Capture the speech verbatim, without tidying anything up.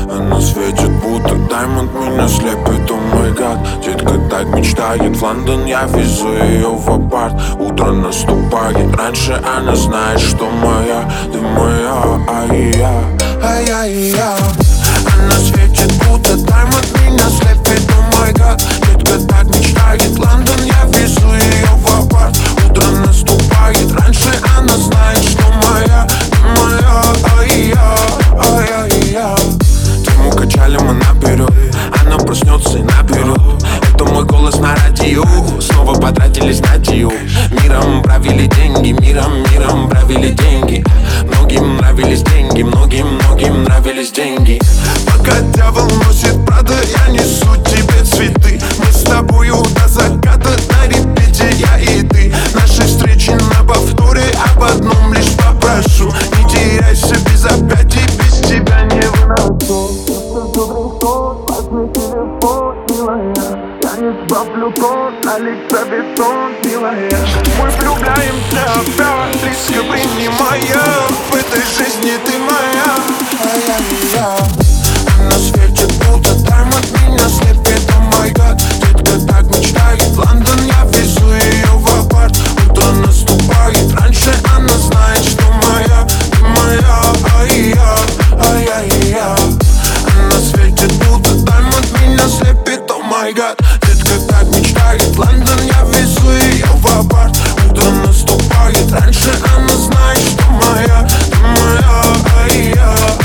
Она светит, будто даймонд, меня слепит, о май гад. Детка так мечтает в Лондон, я везу ее в апарт. Утро наступает, раньше она знает, что моя, ты моя, ай-я, ай-я-я. Она светит, будто даймонд, меня слепит, о май гад. Детка так мечтает в Лондон, я везу ее в апарт. Утро наступает, раньше она знает, что моя, ты моя, ай-я, ай-я-я. Тему качали мы наперед, она проснется и наберет. Это мой голос на радио, снова потратились на дью. Миром правили деньги, миром, миром правили деньги. Многим нравились деньги, многим, многим нравились деньги. Пока дьявол носит Прада, я несу тебе цветы. Мы с тобою до заката на репите, я и ты. Наши встречи на повторе, об одном лишь попрошу: не теряйся без опять, и без тебя не выношу. Важный телефон, милая, я не сбавлю тон, на лице бетон, милая. Мы влюбляемся опять, близко принимая. В этой жизни ты моя, ай-я-я. Она светит, будто даймонд, меня слепит, о май гад. Детка так мечтает в Лондон, я везу ее в апарт. Утро наступает, раньше она знает, что моя, ты моя, ай-я, ай-я-я. Она светит, будто даймонд, меня слепит, о май гад. Детка так мечтает в Лондон, я везу ее в апарт. Утро наступает, раньше она знает, что моя, ты моя, ай-я.